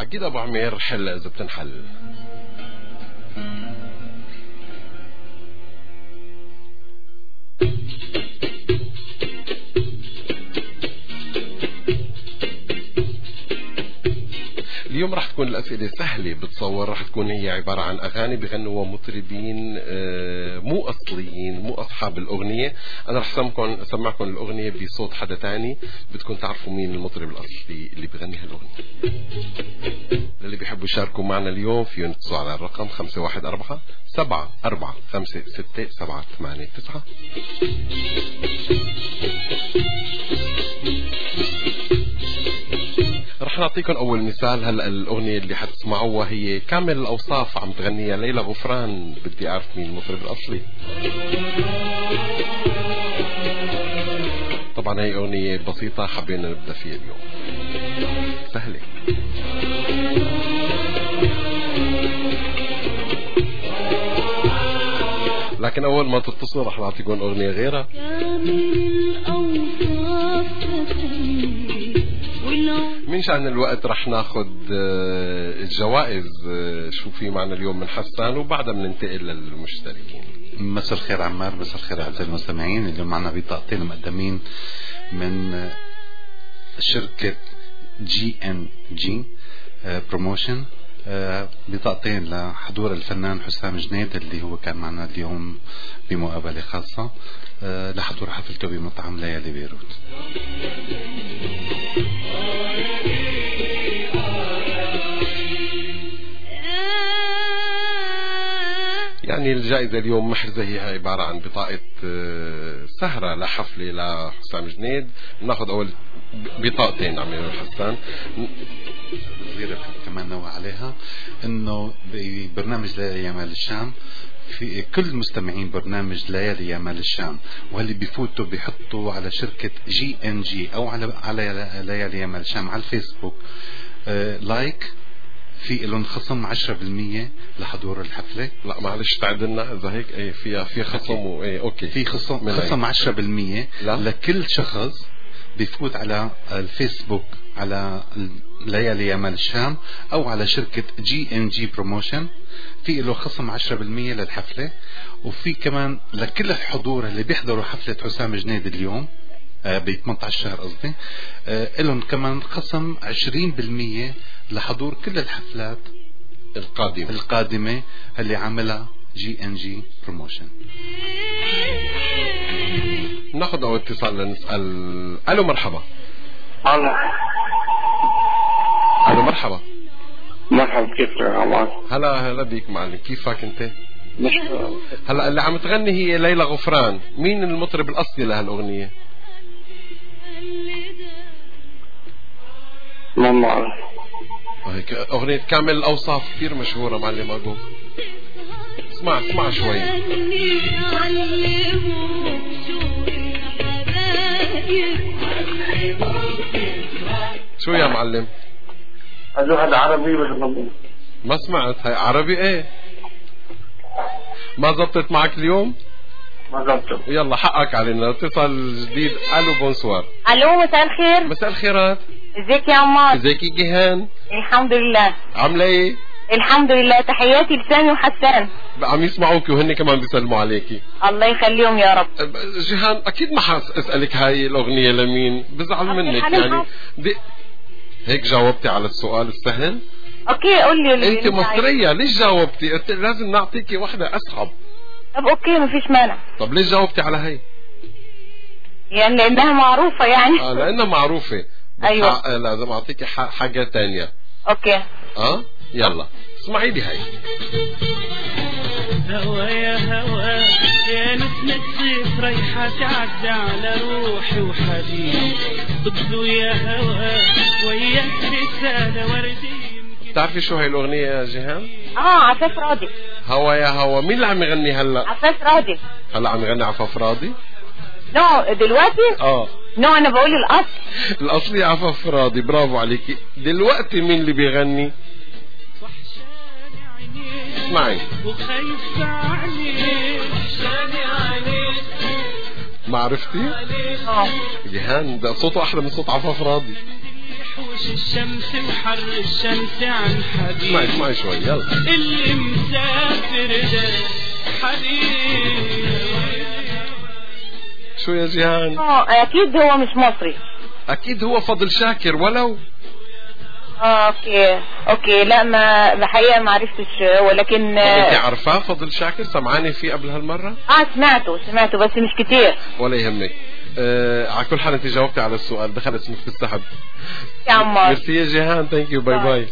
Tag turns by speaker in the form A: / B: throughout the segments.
A: عقيد ابو عمير حل اذا بتنحل. اليوم راح تكون الأسئلة سهلة، بتصور راح تكون هي عبارة عن أغاني بغنوا مطربين مو أصليين، مو أصحاب الأغنية. أنا راح أسمعكم الأغنية بصوت حدا تاني، بدكم تعرفوا مين المطرب الأصلي اللي بغني هالأغنية. اللي بيحبوا يشاركوا معنا اليوم فيهم يتصلوا على الرقم 514-745-6789. رح نعطيكم أول مثال. هلأ الأغنية اللي حتسمعوها هي كامل الأوصاف، عم تغنيها ليلى غفران. بدي أعرف مين المطرب الأصلي. طبعا هي أغنية بسيطة حبينا نبدأ فيها اليوم، سهلة. لكن أول ما تتصلوا رح نعطيكم أغنية غيرها. من شأن الوقت رح ناخد الجوائز. شو في معنا اليوم من حسان، وبعدها بننتقل للمشتركين.
B: مساء الخير عمار، مساء الخير أعزائي المستمعين. اليوم معنا بطاقتين مقدمين من شركة GNG بروموشن، بطاقتين لحضور الفنان حسام جنيد اللي هو كان معنا اليوم بمقابلة خاصة لحضور حفلته بمطعم ليالي بيروت.
A: يعني الجائزة اليوم محرزة، هي عبارة عن بطاقة سهرة لحفلة لحسام جنيد. ناخذ أول بطاقتين عمي حسان.
B: صغيرة كمان نوع عليها إنه ببرنامج ليالي يا مال الشام، في كل مستمعين برنامج ليالي يا مال الشام واللي بيفوتوا بيحطوا على شركة GNG أو على ليالي يا مال الشام على الفيسبوك لايك، في لهم خصم 10% لحضور الحفلة.
A: لا معلش تعدلنا إذا هيك. أي في خصم أوكي
B: في خصم 10% لكل شخص بيفوت على الفيسبوك على ليالي يا مال الشام أو على شركة GNG بروموشن، في له خصم 10% للحفلة. وفي كمان لكل الحضور اللي بيحضروا حفلة حسام جنيد اليوم ب 18 شهر قصدي، لهم كمان خصم 20% لحضور كل الحفلات القادمة اللي عاملها GNG بروموشن.
A: ناخذ أول اتصال لنسأل. ألو مرحبا. ألو مرحبا.
C: مرحبا، كيف عمار؟
A: هلا بيك معلم، كيفك أنت؟ هلا اللي عم تغني هي ليلى غفران، مين المطرب الأصلي لهالأغنية؟
C: ما أعرف.
A: هيك أغنية كامل الأوصاف كثير مشهورة معلم أبوك. اسمع شوي. شو يا معلم؟
C: هذا عربي ولا
A: ما سمعت. هاي عربي ايه؟ ما زبطت معك اليوم؟
C: ما زبطت.
A: يلا حقك علينا. اتصال جديد. الو بونسوار.
D: الو مساء الخير.
A: مساء الخيرات.
D: ازيك يا عمار؟
A: ازيك يا جيهان؟
D: الحمد لله.
A: عامله ايه؟
D: الحمد لله. تحياتي لسامي وحسان.
A: عم يسمعوكي وهن كمان بيسلموا عليكي.
D: الله يخليهم يا رب.
A: جيهان اكيد ما حاسالك هاي الاغنيه لمين، بزعل منك يعني. هيك جاوبتي على السؤال السهل.
D: اوكي قول لي.
A: انت مصريه، ليش جاوبتي؟ لازم نعطيكي واحده اصعب.
D: طب اوكي مفيش مانع.
A: طب ليش جاوبتي على هي؟
D: يعني لانها معروفه يعني.
A: لانها معروفه.
D: ايوه
A: لازم اعطيكي حاجه تانية.
D: اوكي.
A: يلا اسمعي لي هاي.
E: هوا يا هوا يا نسمة صيف رايحة تعدى على روحي وحبيبي، ضده يا هوا وياك رسالة وردي.
A: بتعرفي شو هاي الأغنية يا جيهان؟
D: عفاف راضي.
A: هوا يا هوا. مين اللي عم يغني هلا؟
D: عفاف راضي.
A: هلا عم يغني عفاف راضي؟
D: دلوقتي؟ انا بقول الاصل.
A: الاصلي عفاف راضي. برافو عليكي. دلوقتي مين اللي بيغني؟ اسمعي.
E: وخايف عليك
A: ما عرفتي؟
D: جيهان
A: ده صوته احلى من صوت عفاف راضي.
E: يحوش الشمس وحر الشمس عن حبيب.
A: اسمعي شوي يلا.
E: اللي مسافر ده حبيب.
A: شو يا جيهان؟
D: اكيد هو مش مصري.
A: اكيد هو فضل شاكر ولو.
D: اوكي لا ما الحقيقه ما عرفتش ولكن
A: انت عارفاه فضل شاكر؟ سمعاني فيه قبل هالمره؟
D: سمعته بس مش كتير.
A: ولا يهمك. على كل حال انت جاوبتي على السؤال، دخل اسمك في السحب
D: يا عمار.
A: ميرسي يا جيهان، ثانك يو، باي باي.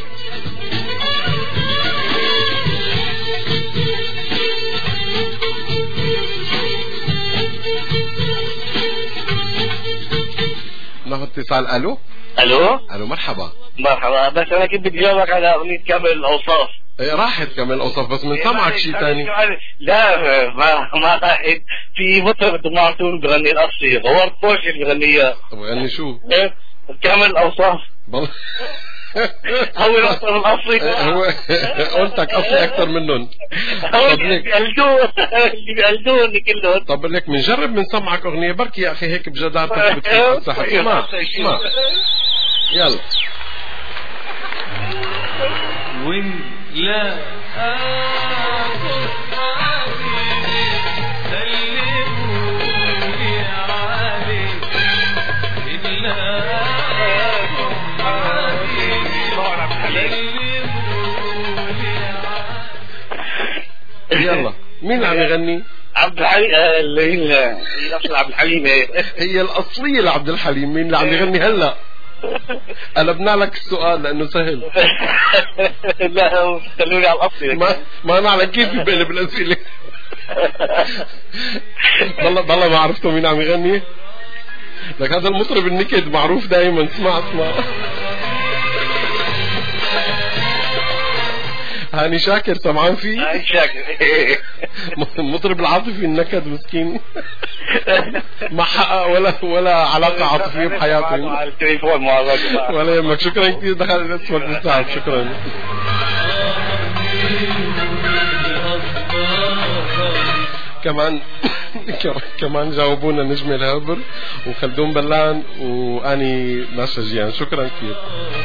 A: ناخذ اتصال. الو مرحبا.
C: بس انا كنت بدي جاوبك على اغنيه كامل الاوصاف.
A: راحت كامل الاوصاف بس من سمعك شيء ثاني.
C: لا ما راحت. في مطرب دمعتون بغني الاصلي، غوار خوش اللي بغنيها.
A: بغني شو؟
C: كامل الاوصاف. هو المطرب الاصلي.
A: هو قلتك اصلي اكثر منهم.
C: اللي بيقلدوني كلهم.
A: طب لك بنجرب بنسمعك اغنيه بركي يا اخي هيك بجدارتك بتفوت السحب. اسمع يلا.
E: وين لا
A: يلا. مين عم يغني؟
C: عبد الحليم. اللي هي الاصل عبد الحليم.
A: هي الاصليه لعبد الحليم. مين اللي عم يغني هلا؟ قلبنا لك السؤال لانه سهل.
C: لا خلوني على الاصلي.
A: ما انا على كيف بقلب الاسئله. والله ما عرفتوا مين عم يغني. لك هذا المطرب النكد معروف دائما. اسمع هاني شاكر سمعان فيه؟
C: هاني شاكر.
A: المطرب العاطفي النكد مسكين. ما حقق ولا علاقة عاطفية بحياته.
C: على التليفون
A: ولا يهمك. شكرا كثير دخل اسمك بالساعة. شكرا. كمان جاوبونا نجم الهبر وخلدون بلان واني ناشا جيان. شكرا كثير.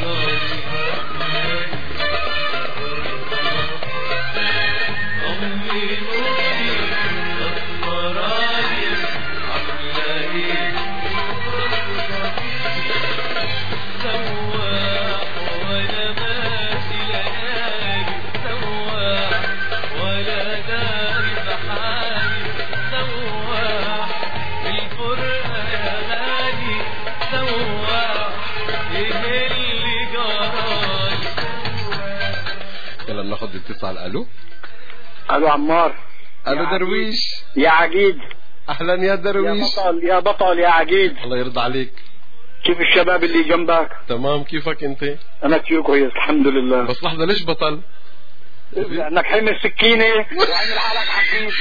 A: ناخذ اتصال. الو
C: عمار.
A: الو درويش.
C: يا عقيد.
A: اهلا يا درويش.
C: يا بطل يا عقيد.
A: الله يرضى عليك.
C: كيف الشباب اللي جنبك؟
A: تمام. كيفك انت؟
C: انا كثير كويس الحمد لله.
A: بس لحظه، ليش بطل؟
C: لانك حامل سكينه وعامل حالك عقيد.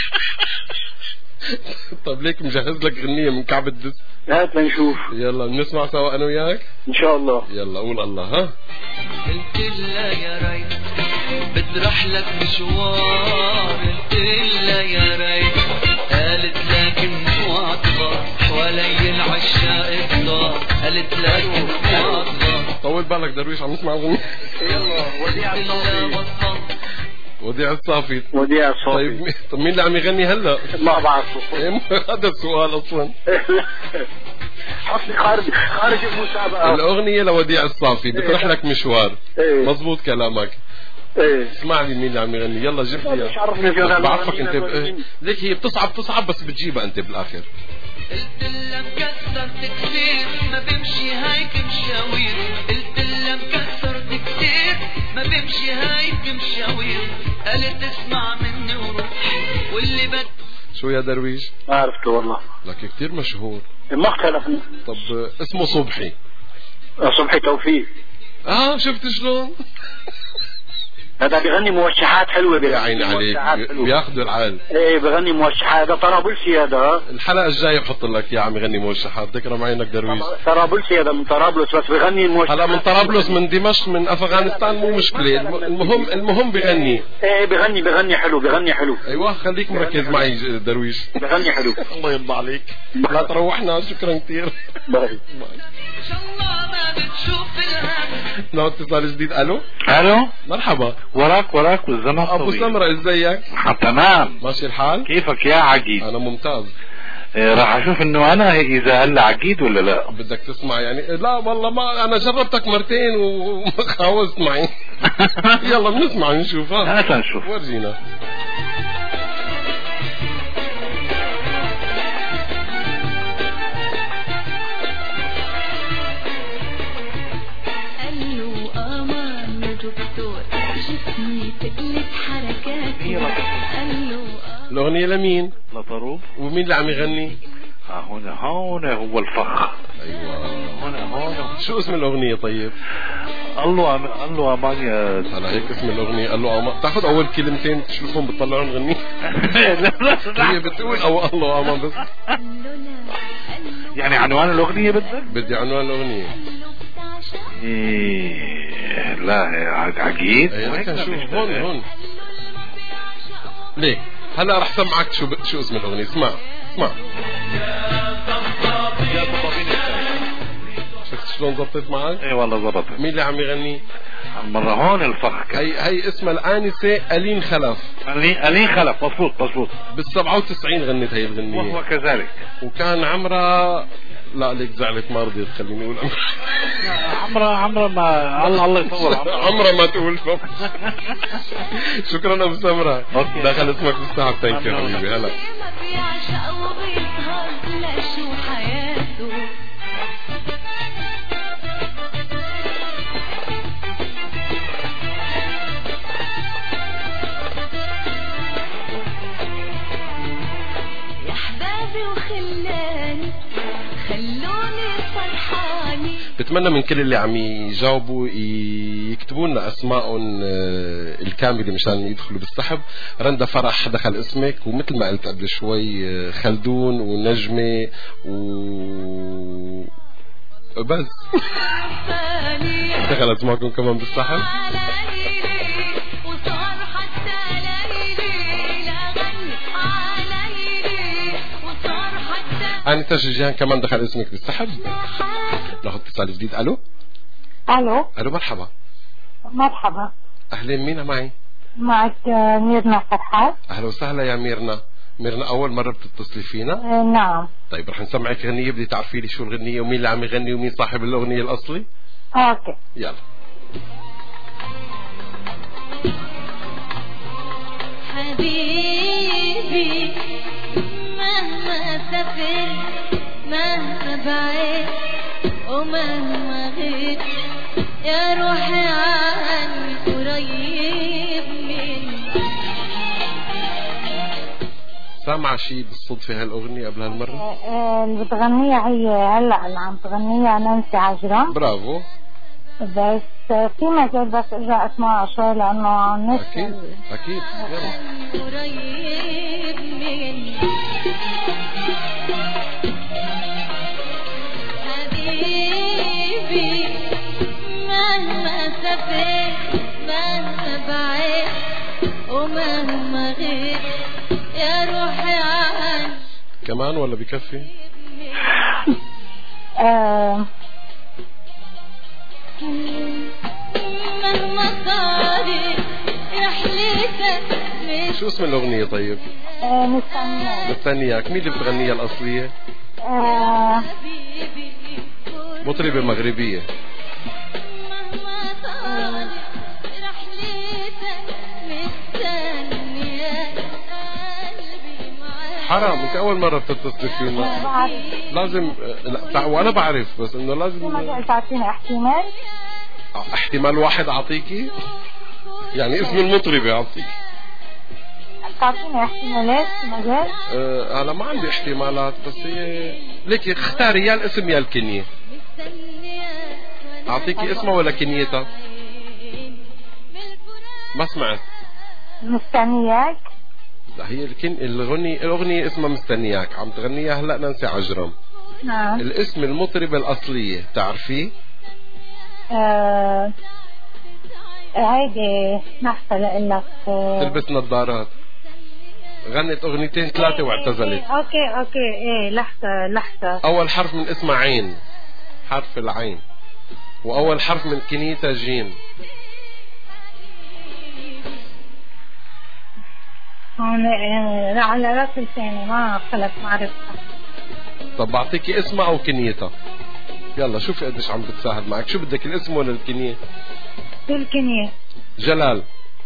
A: طب ليك مجهز لك غنية من كعب الدس.
C: هات لنشوف.
A: يلا بنسمع سوا انا وياك
C: ان شاء الله.
A: يلا قول الله. ها
E: قلت لها يا ريت بتروح لك مشوار. قلت لها يا ريت قالت لكن واطلة ولي العشاق اكتر. قالت لكن واطلة.
A: طول بالك درويش عم نسمع اغنية.
C: يلا
A: وديع الصافي. طيب مين اللي عم يغني هلا؟
C: ما بعرفه.
A: هذا السؤال اصلا.
C: حطني خارج المسابقة.
A: الاغنية لوديع الصافي بتروح لك مشوار. مزبوط كلامك. اسمع لي مين اللي عم يغني. يلا جيب لي اياها. بعرفك انت ليك هي بتصعب بس بتجيبها انت بالاخر.
E: قلت لها مكسرت كثير ما بمشي هيك مشاوير. قلت لها مكسرت كثير ما بمشي هيك مشاوير. قالت اسمع مني وروح واللي
A: شو يا درويش؟
C: ما عرفته والله.
A: لك كثير مشهور.
C: ما اختلفنا.
A: طب اسمه صبحي.
C: صبحي توفيق.
A: شفت شلون؟
C: هذا بيغني موشحات حلوة.
A: يا عيني عليك بياخذوا العال.
C: ايه بيغني موشحات. هذا طرابلسي هذا.
A: الحلقة الجاية بحط لك يا عم يغني موشحات. تكرم عينك درويش.
C: طرابلسي هذا من طرابلس بس بيغني الموشحات.
A: هلا من طرابلس من دمشق من افغانستان مو مشكلة. المهم بيغني.
C: ايه بيغني حلو.
A: ايوه خليك مركز معي درويش.
C: بيغني حلو.
A: الله يرضى عليك. لا تروحنا. شكرا كثير.
C: باي.
E: ما بتشوف الهم.
A: نوع اتصال جديد. الو
C: الو
A: مرحبا.
C: وراك والزمن
A: ابو
C: طويل.
A: سمرة ازيك؟
C: تمام.
A: ماشي الحال؟
C: كيفك يا عقيد؟
A: انا ممتاز.
C: راح اشوف انه انا اذا هلا عقيد ولا لا.
A: بدك تسمع يعني؟ لا والله ما انا جربتك مرتين وما خاوزت معي. يلا بنسمع نشوف.
C: هات نشوف.
A: ورجينا.
F: جسمي تقلب حركاتي.
A: الأغنية لمين؟
C: لطروب.
A: ومين اللي عم يغني؟
C: هنا هو الفخ.
A: أيوة
C: هنا
A: شو اسم الأغنية طيب؟
C: الله أمان يا.
A: على هيك اسم الأغنية قال له أمان. تاخذ أول كلمتين تشوفهم بتطلعون غني. هي بتقول الله أمان بس.
C: يعني عنوان الأغنية بدك؟
A: بدي عنوان الأغنية.
C: إيه لا عقيد.
A: هيك نشوف هون. ليه؟ هلا رح سمعك شو اسم الأغنية. اسمع. شفت شلون ضبطت معك؟
C: اي والله ضبطت.
A: مين اللي عم يغني؟
C: مرة هون الفخ.
A: هي اسمها الآنسة ألين خلف.
C: ألين خلف. مضبوط.
A: بال97 غنت هي الغنية.
C: وهو كذلك.
A: وكان عمرها لا ليك زعلت ما رضيت خليني اقول
C: عمرها ما الله يطول
A: عمرها ما تقول. شكرا ابو سمرة. دخل اسمك بالسحب. ثانك يو حبيبي. هلا بتمنى من كل اللي عم يجاوبوا يكتبوا لنا اسمائهم الكامله مشان يدخلوا بالسحب. رندا فرح دخل اسمك، ومثل ما قلت قبل شوي خلدون ونجمه بس دخل اسمائكم كمان بالسحب. أنا تجيان كمان دخل اسمك بالسحب. ناخذ اتصال جديد. الو مرحبا. اهلين. مين معي؟
G: معك ميرنا فرحات.
A: اهلا وسهلا يا ميرنا. اول مره بتتصلي فينا؟
G: نعم.
A: طيب رح نسمعك غنيه، بدي تعرفي لي شو الغنيه ومين اللي عم يغني ومين صاحب الاغنيه الاصلي.
G: اوكي
A: يلا.
F: حبيبي مهما سافر مهما بعيد ومهما غيب يا روحي عني قريب مني.
A: سامعة شي بالصدفة هالأغنية قبل هالمرة؟
G: اللي بتغنيها هي هلا اللي عم تغنيها نانسي عجرم.
A: برافو.
G: بس في مجال بس ارجع اسمعها شوي لانه الناس
A: اكيد يلا.
F: قريب مني حبيبي مهما سافرت مهما بعيد ومهما غيب يا روحي عني.
A: كمان ولا بكفي؟
F: مهما صارت رحلتك.
A: شو اسم الأغنية طيب؟ مستنياك. مين اللي بتغنيها الأصلية؟ مطربة مغربية.
F: مهما صارت رحلتك مستنياك قلبي معاك.
A: حرام انت أول مرة بتتصل فينا. لازم لا وأنا بعرف بس إنه لازم.
G: ما تعطيني
A: احتمال واحد أعطيكي؟ يعني اسم المطربة أعطيكي.
G: تعطيني احتمالات مجال؟
A: أنا ما عندي احتمالات بس هي ليك اختاري يا الاسم يا الكنية. أعطيكي اسمها ولا كنيتها؟ ما سمعت.
G: مستنياك.
A: لا هي الأغنية اسمها مستنياك، عم تغنيها هلا نانسي عجرم.
G: نعم.
A: الاسم المطربة الأصلية تعرفيه؟
G: هيدي لحظة لقلك.
A: تلبس نظارات. غنت أغنيتين ثلاثة واعتزلت.
G: اوكي ايه لحظة.
A: أول حرف من اسمها عين. حرف العين. وأول حرف من كنيتا جيم.
G: لا على راس لساني ما خلص ما عرفتها.
A: طب بعطيكي اسمها أو كنيتها. يلا شوفي قديش عم بتساعد معك. شو بدك الاسم ولا الكنية؟
G: الكنية.
A: جلال.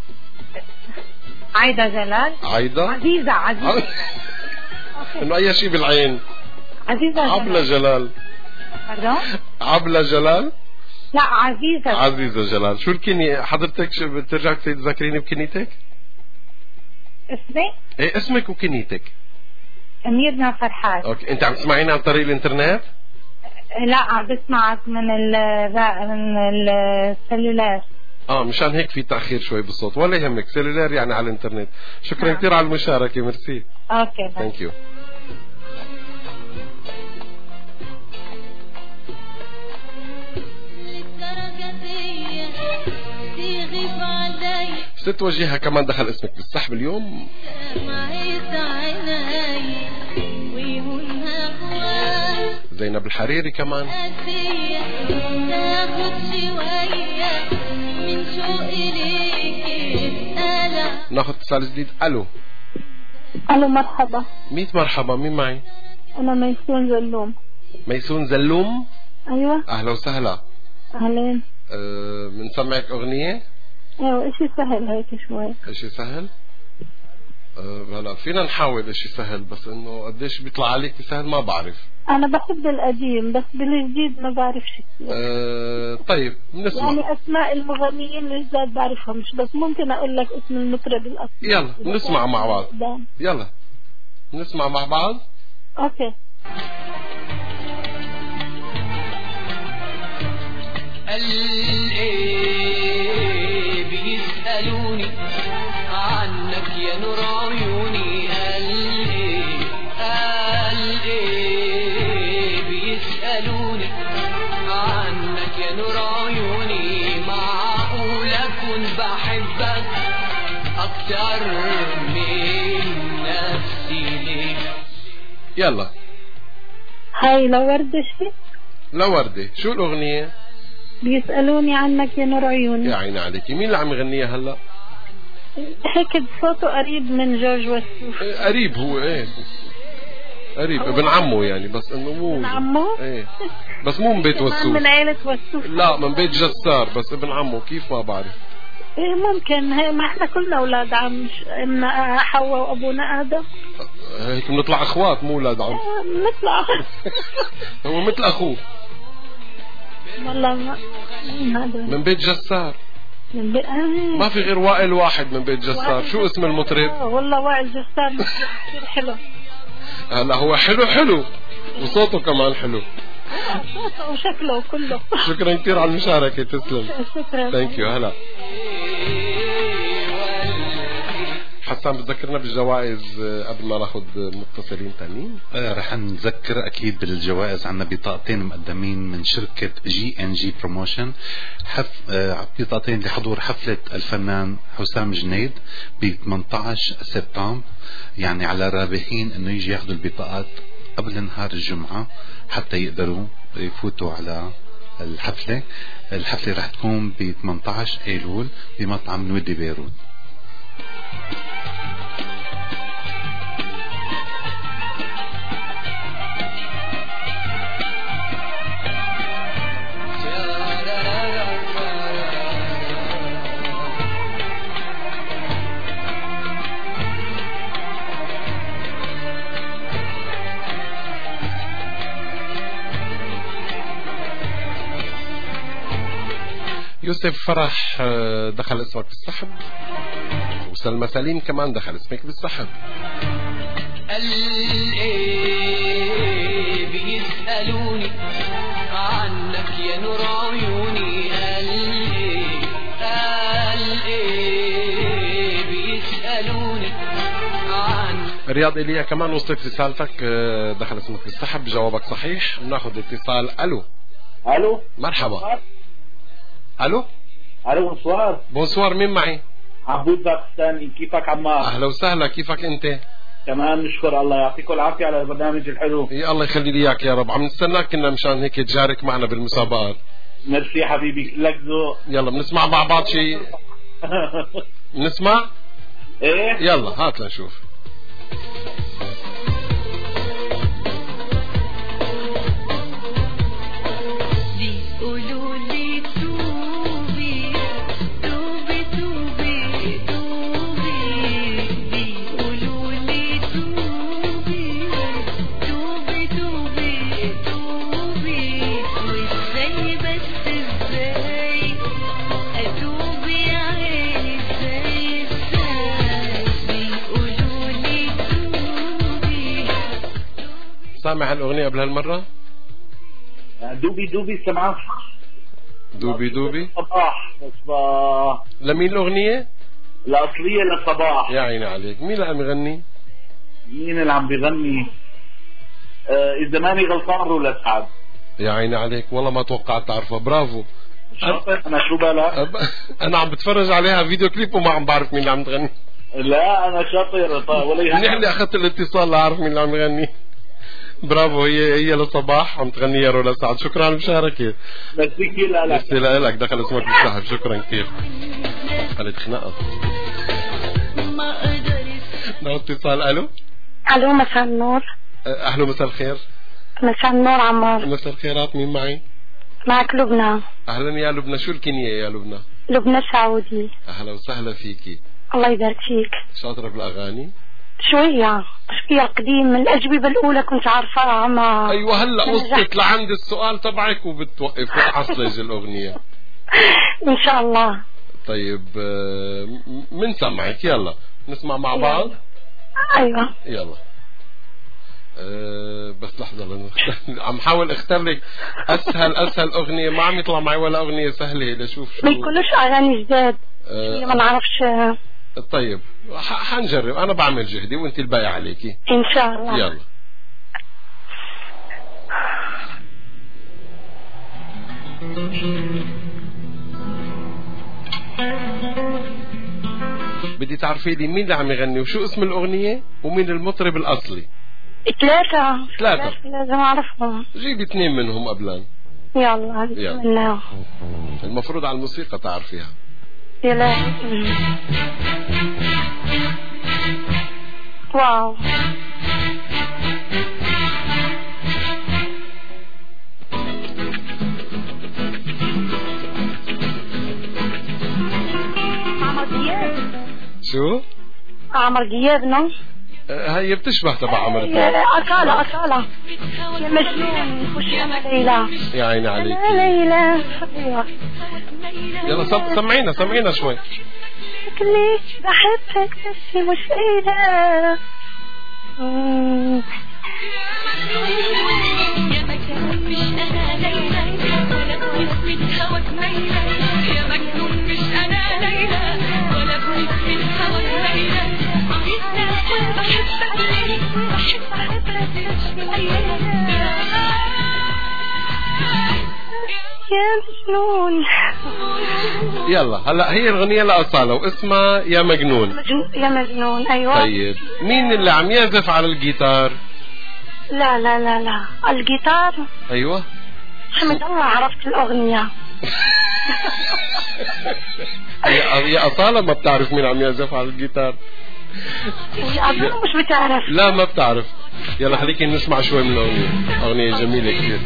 G: عايدة جلال.
A: عايدة.
G: عزيزة.
A: إنه أي شيء بالعين.
G: عزيزة.
A: عبلة جلال.
G: pardon؟
A: عبلة جلال.
G: لا عزيزة.
A: عزيزة جلال. شو الكنية حضرتك؟ شو بترجع تذكريني بكنيتك؟
G: اسمي؟
A: ايه اسمك وكنيتك؟
G: ميرنا فرحات.
A: اوكي، انت عم تسمعيني عن طريق الانترنت؟
G: لا عم بسمعك من السلولار.
A: مشان هيك في تأخير شوي بالصوت، ولا يهمك، سلولار يعني على الانترنت. شكرا كثير على المشاركة، ميرسي.
G: اوكي
A: ثانك يو. ست وجهها كمان دخل اسمك بالسحب اليوم. زينب الحريري كمان. ناخذ اتصال جديد. الو.
H: الو مرحبا.
A: 100 مرحبا، مين معي؟
H: انا ميسون زلوم.
A: ميسون زلوم.
H: ايوه
A: اهلا وسهلا.
H: اهلين.
A: بنسمعك اغنية.
H: ايوه اشي سهل هيك شوي.
A: اشي سهل. هلا فينا نحاول اشي سهل، بس انه قديش بيطلع عليك سهل ما بعرف.
H: انا بحب القديم بس بالجديد ما بعرفش كثير.
A: طيب بنسمع.
H: يعني اسماء المغنيين الجداد بعرفهمش، بس ممكن اقول لك اسم المطرب الاصلي.
A: يلا نسمع مع بعض. يلا نسمع مع بعض.
H: اوكي.
E: بيسألوني عنك يا نور عيوني. بيسألوني عنك يا نور عيوني. معقول أكون بحبك أكتر من نفسي ليه؟
A: يلا.
H: هاي لوردة. شي
A: لوردة. شو الأغنية؟
H: بيسألوني عنك يا نور عيوني.
A: يا عيني عليكي. مين اللي عم يغنيها هلا؟
H: هيك صوته قريب من جورج وسوف.
A: قريب هو. ايه قريب ابن عمه يعني، بس انه مو
H: ابن عمه.
A: ايه بس مو من بيت وسوف.
H: من عائلة وسوف.
A: لا من بيت جسار، بس ابن عمه. كيف ما بعرف.
H: ايه ممكن. ما احنا كلنا اولاد عم، امنا حواء وابونا ادم.
A: هيك بنطلع اخوات مو اولاد عم.
H: نطلع.
A: هو مثل اخوه.
H: والله ما هذا
A: من بيت جسار.
H: من بيت
A: ما في غير وائل واحد من بيت جسار. شو اسم المطرب؟
H: والله وائل جسار كثير حلو.
A: هلا هو حلو وصوته كمان حلو.
H: صوته وشكله كله.
A: شكرا كثير على المشاركة. تسلم.
H: شكرا.
A: ثانك يو. هلا حسان بتذكرنا بالجوائز قبل ما ناخذ متصلين ثانيين.
B: رح نذكر اكيد بالجوائز. عنا بطاقتين مقدمين من شركة GNG بروموشن. بطاقتين لحضور حفلة الفنان حسام جنيد ب 18 سبتمبر. يعني على الرابحين انه يجي ياخذوا البطاقات قبل نهار الجمعة حتى يقدروا يفوتوا على الحفلة. الحفلة رح تكون ب 18 ايلول بمطعم نودي بيروت.
A: يوسف فرح دخل اسمك بالسحب، وسلمى سليم كمان دخل اسمك بالسحب.
E: بيسألوني عنك يا نور عيوني. بيسألوني عنك.
A: رياض إيليا كمان وصلت رسالتك، دخل اسمك بالسحب. جوابك صحيح. ناخذ اتصال. الو.
C: الو
A: مرحبا. الو
C: بونسوار.
A: بونسوار. مين معي؟
C: عبود باكستاني. كيفك عمار؟
A: اهلا وسهلا. كيفك انت؟
C: تمام نشكر الله. يعطيكم العافيه على البرنامج الحلو.
A: يا الله يخلي لي اياك يا رب. عم نستناك كنا مشان هيك تشارك معنا بالمسابقات.
C: ميرسي حبيبي لك ذوق.
A: يلا بنسمع مع بعض شيء. نسمع
C: ايه
A: يلا هات لنشوف.
F: بيقولوا لي توبي توبي توبي توبي، بيقولوا لي توبي توبي توبي توبي، وازاي بس ازاي اتوب يا عيني ازاي بيقولوا لي توبي.
A: سامع هالأغنية قبل هالمرة؟
C: دوبي دوبي سمعها
A: دوبي دوبي
C: صباح بس
A: لمين الأغنية؟
C: الأصلية لصباح.
A: يا عيني عليك. مين اللي عم يغني؟
C: مين اللي عم بيغني؟ إذا ماني غلطان رولا سعد.
A: يا عيني عليك والله ما توقعت تعرفها. برافو.
C: أنا شو بالك؟
A: أنا عم بتفرج عليها فيديو كليب وما عم بعرف مين اللي عم تغني.
C: لا أنا شاطر ولا
A: منيح اللي أخذت الاتصال لأعرف مين اللي عم يغني. برافو. هي لصباح عم تغني يا رولا سعد. شكرا على المشاركة.
C: ميرسي كثير لك.
A: ميرسي لك. دخل اسمك بالسحب. شكرا كثير. قالت خناقة. ناخذ اتصال. الو
G: الو مساء النور.
A: اهلا مساء الخير.
G: مساء النور عمار.
A: مساء الخيرات. مين معي؟
G: معك لبنى.
A: اهلا يا لبنى. شو الكنية يا لبنى؟
G: لبنى سعودي.
A: اهلا وسهلا فيكي.
G: الله يبارك فيك.
A: شاطرة بالاغاني؟
G: شوية قديم من الأجوبة الأولى كنت عارفاها عما.
A: أيوة هلا وصلت لعند السؤال تبعك وبتوقف وتحصلج الأغنية.
G: إن شاء الله.
A: طيب من سمعك. يلا نسمع مع بعض.
G: أيوة
A: يلا. بس لحظة عم حاول اختار لك أسهل أغنية. ما عم يطلع معي ولا أغنية سهلة لشوف شو.
G: ما يكونوش أغاني جداد. ما نعرفش.
A: طيب حنجرب. أنا بعمل جهدي وأنت الباقي عليكي
G: إن شاء الله.
A: يلا. بدي تعرفي لي مين اللي عم يغني وشو اسم الأغنية ومين المطرب الأصلي.
G: ثلاثة لازم أعرفهم.
A: جيبي 2 منهم قبلان.
G: يلا.
A: المفروض على الموسيقى تعرفيها.
G: يلا. واو. عمر دياب.
A: شو؟
G: عمر دياب نو.
A: هي بتشبه تبع عمر دياب.
G: أصالة يا مجنون خش أنا ليلى.
A: يا عيني عليك.
G: ليلى.
A: يلا سمعينا شوي.
G: ليش بحبك بس مش ليلى.
F: يا مجنون مش أنا ليلى ولا بغيت من هواك ميلة. يا مجنون مش أنا ليلى ولا بغيت من هواك ميلة. بحبك ليه بحبك مش ليلى.
G: يا مجنون.
A: يلا هلا هي الأغنية لأصالة واسمها يا مجنون.
G: يا مجنون. أيوة.
A: طيب مين اللي عم يعزف على الجيتار؟
G: لا الجيتار.
A: أيوة.
G: حمد الله عرفت الأغنية.
A: هي أصالة ما بتعرف مين عم يعزف على الجيتار.
G: أظن مش بتعرف.
A: لا ما بتعرف. يلا خليكي نسمع شوي من الأغنية. أغنية جميلة كثير.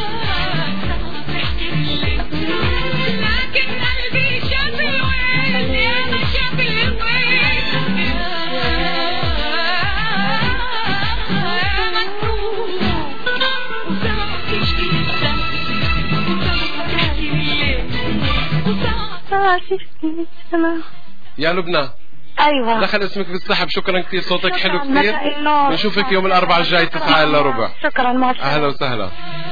A: يا لبنى.
G: أيوة.
A: دخل اسمك بالسحب. شكرا كثير. صوتك حلو كثير. بنشوفك يوم الأربعاء الجاي 9:15.
G: شكرا. مع السلامة.
A: أهلا وسهلا.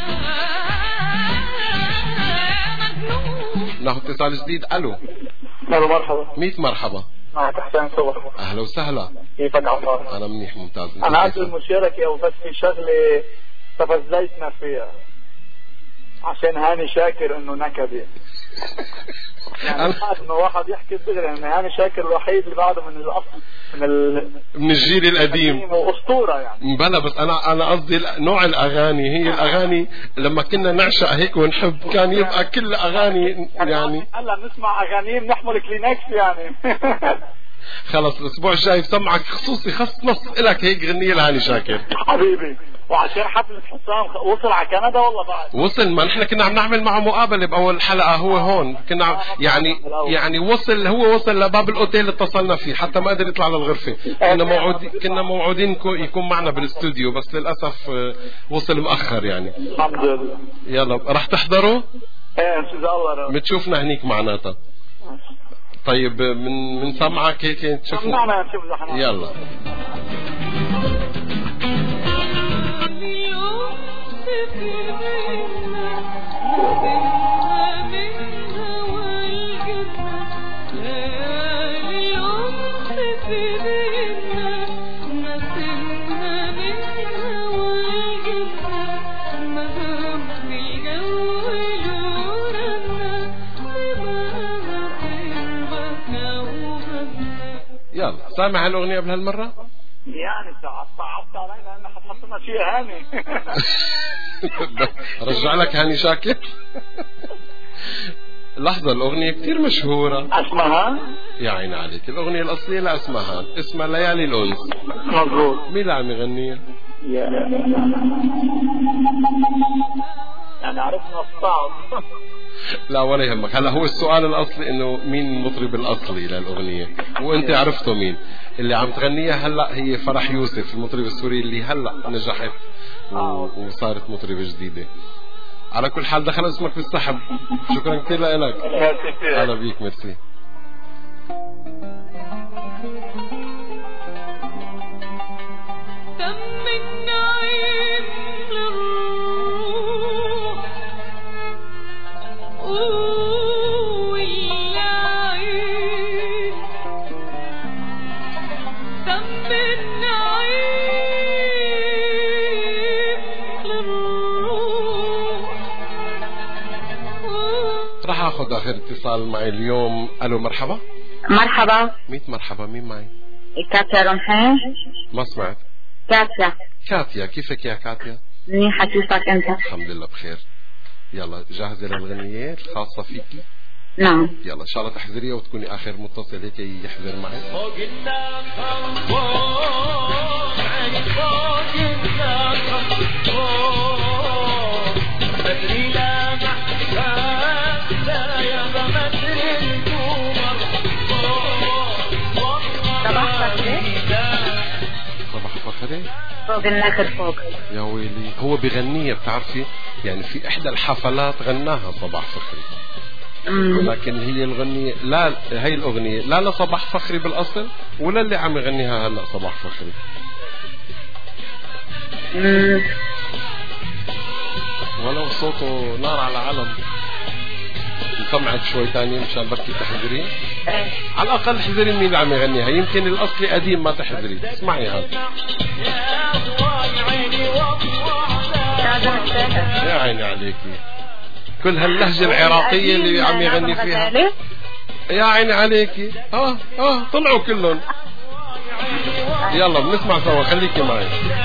A: ناخذ اتصال جديد. الو
C: مرحبا.
A: 100 مرحبا.
C: معك حسين صبر.
A: اهلا وسهلا.
C: كيفك عمار؟
A: انا منيح ممتاز.
C: انا عندي المشاركة وبس في شغلة تفزيتنا فيها.
I: عشان هاني شاكر انه نكدي. يعني انه واحد يحكي دغري يعني هاني شاكر الوحيد اللي بعده من الاصل
A: من الجيل القديم
I: واسطوره يعني.
A: بلا بس انا قصدي نوع الاغاني، هي الاغاني لما كنا نعشق هيك ونحب كان يبقى كل اغاني يعني
I: هلا بنسمع اغاني بنحمل كلينكس يعني.
A: خلص الاسبوع الجاي بسمعك خصوصي خص نص لك هيك غنية لهاني شاكر
I: حبيبي. وعشان حفلة حسام وصل على كندا والله بعد
A: وصل، ما نحن كنا عم نعمل معه مقابلة بأول حلقة، هو هون كنا يعني وصل، هو وصل لباب الأوتيل اللي اتصلنا فيه حتى ما قدر يطلع للغرفة. كنا موعودين يكون معنا بالاستوديو بس للأسف وصل مؤخر يعني.
I: الحمد لله.
A: يلا راح تحضروا؟
I: ايه ان شاء الله
A: بتشوفنا هنيك معناتها. طيب من سمعك هيك تشوفنا. يلا يلا سامع هالأغنية قبل هالمرة؟
I: يعني صعبت علينا انه حتحط لنا شيء هاني.
A: رجع لك هاني شاكر. لحظة الأغنية كتير مشهورة.
I: اسمها؟
A: يا عيني عليك، الأغنية الأصلية لاسمها اسمها ليالي الأنس.
I: مظبوط.
A: مين اللي عم يغنيها؟
I: يعني عرفنا الصعب.
A: لا ولا يهمك. هلا هو السؤال الأصلي إنه مين المطرب الأصلي للأغنية، وأنت عرفتوا مين اللي عم تغنيها هلا. هي فرح يوسف المطرب السوري اللي هلا نجحت وصارت مطربة جديدة. على كل حال دخل اسمك بالسحب. شكرا كثير لك. هلا بيك. ميرسي. راح اخذ اخر اتصال معي اليوم. الو مرحبا.
D: مرحبا.
A: 100 مرحبا. مين معي؟
D: كاتيا رمحي.
A: ما سمعت. كاتيا كيفك يا كاتيا؟
D: منيحة، كيفك انت؟
A: الحمد لله بخير. يلا جاهزة للغنية الخاصة فيكي؟
D: نعم.
A: يلا ان شاء الله تحذريها وتكوني اخر متصل هيك يحذر معي. صباح فخري.
D: فوق النخل فوق.
A: يا ويلي هو بغنية بتعرفي يعني في احدى الحفلات غناها صباح فخري. لكن هي الغنية لا، هي الأغنية لا لصباح فخري بالأصل ولا اللي عم يغنيها هلا صباح فخري. ولو صوته نار على علم. نسمعك شوي تاني مشان بركي تحضرين. على الأقل احذري مين اللي عم يغنيها، يمكن الأصلي قديم ما تحضري. اسمعي هذا. يا عيني عليكي، كل هاللهجة العراقية اللي عم يغني فيها. يا عيني عليكي. طلعوا كلهم. يلا بنسمع سوا، خليكي معي.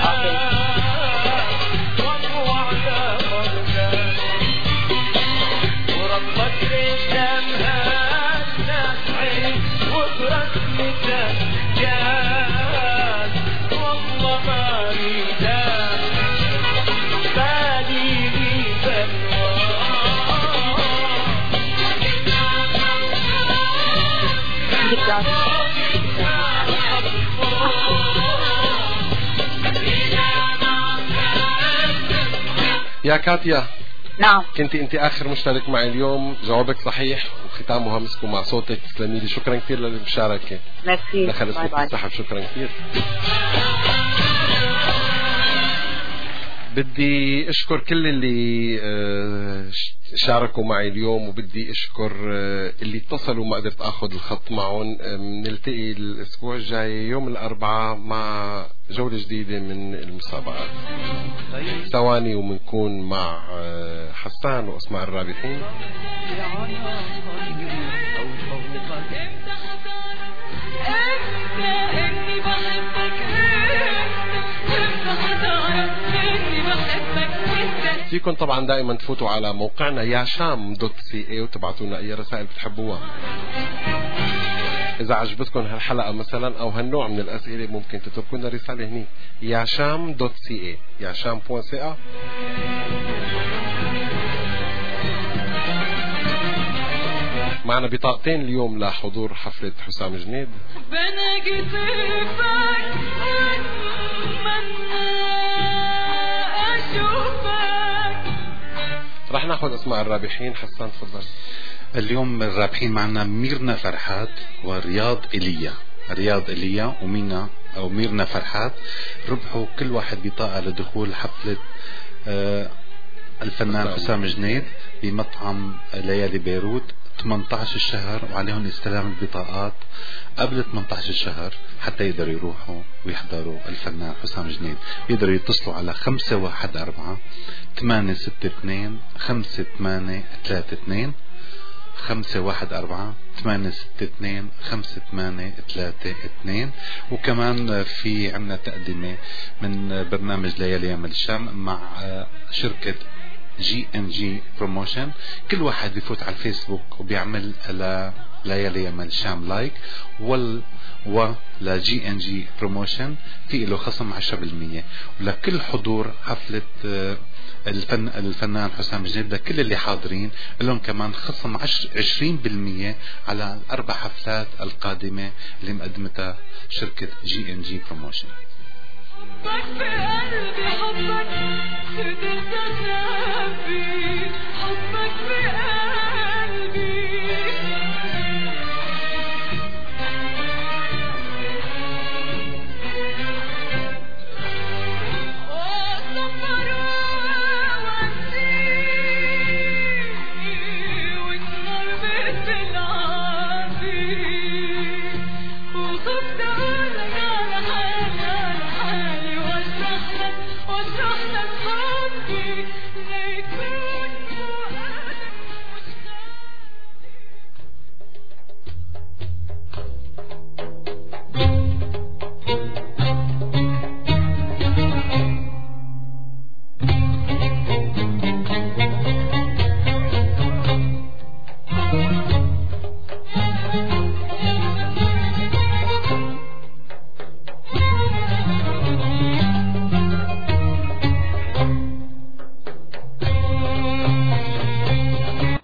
A: يا كاتيا.
D: نعم.
A: كنت انت اخر مشترك معي اليوم، جوابك صحيح وختامها مسكوا مع صوتك. تسلمي لي، شكرا كثير للمشاركه.
D: ميرسي.
A: دخل اسمك بالسحب. شكرا كثير. بدي اشكر كل اللي شاركوا معي اليوم، وبدي اشكر اللي اتصلوا ما قدرت اخذ الخط معهم. نلتقي الاسبوع الجاي يوم الاربعاء مع جولة جديدة من المسابقات. ثواني ومنكون مع حسان واسماء الرابحين. فيكم طبعا دائما تفوتوا على موقعنا yasham.ca وتبعتوا اي رسائل بتحبوها. اذا عجبتكم هالحلقة مثلا او هالنوع من الاسئلة ممكن تتركوا لنا رسالة هني yasham.ca yasham.ca. معنا بطاقتين اليوم لحضور حفلة حسام جنيد. رح ناخذ اسماء الرابحين. حسان تفضل.
B: اليوم الرابحين معنا ميرنا فرحات ورياض إيليا. رياض إيليا ومينا أو ميرنا فرحات ربحوا كل واحد بطاقة لدخول حفلة الفنان حسام جنيد بمطعم ليالي بيروت 18 الشهر، وعليهم استلام البطاقات قبل 18 الشهر حتى يقدروا يروحوا ويحضروا الفنان حسام جنيد. بيقدروا يتصلوا على 514-862-5832 514-862-5832. وكمان في عنا تقدمة من برنامج ليالي يمل الشام مع شركة GNG Promotion. كل واحد بيفوت على الفيسبوك وبيعمل ليالي يمل الشام لايك ولا GNG Promotion في له خصم 10%. ولكل حضور حفلة الفنان حسام جنيد لكل اللي حاضرين لهم كمان خصم 20% على الأربع حفلات القادمة اللي مقدمتها شركة GNG Promotion.
F: حبك في قلبي، حبك صدق تخافي، حبك في قلبي.